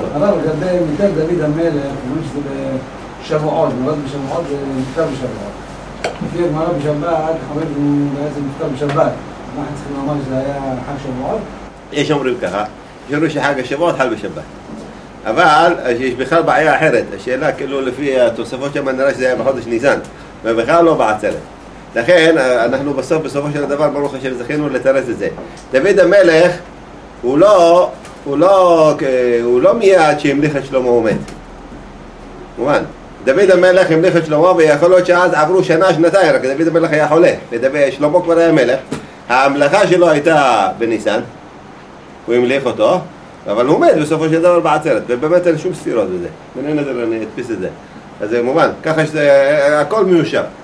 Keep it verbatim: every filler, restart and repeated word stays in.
אבל לגבי מיתת דוד המלך, אומרים שזה בשבועות, נולד בשבועות ונפטר בשבועות. לפי הגמרא בשבת, חמד הוא בעצם נפטר בשבת. אנחנו צריכים לומר שזה היה חג שבועות? יש אומרים ככה, שאומרים שחג השבועות חל בשבת. אבל יש בכלל בעיה אחרת, השאלה כאילו לפי התוספות שם נראה שזה היה בחודש ניסן, ובכלל לא בעצרת. לכן אנחנו בסוף, בסופו של הדבר, ברוך השם, זכינו לתרץ את זה. דוד המלך הוא לא, הוא לא, הוא לא מיד שהמליך את שלמה הוא מת. מובן. דוד המלך המליך את שלמה, ויכול להיות שאז עברו שנה, שנתיים, רק דוד המלך היה חולה. ודוד, שלמה כבר היה מלך. ההמלכה שלו הייתה בניסן, הוא המליך אותו, אבל הוא מת בסופו של דבר בעצרת, ובאמת אין שום סתירות בזה. מנהל נדר אני אדפיס את זה. אז זה מובן, ככה שזה, הכל מיושב.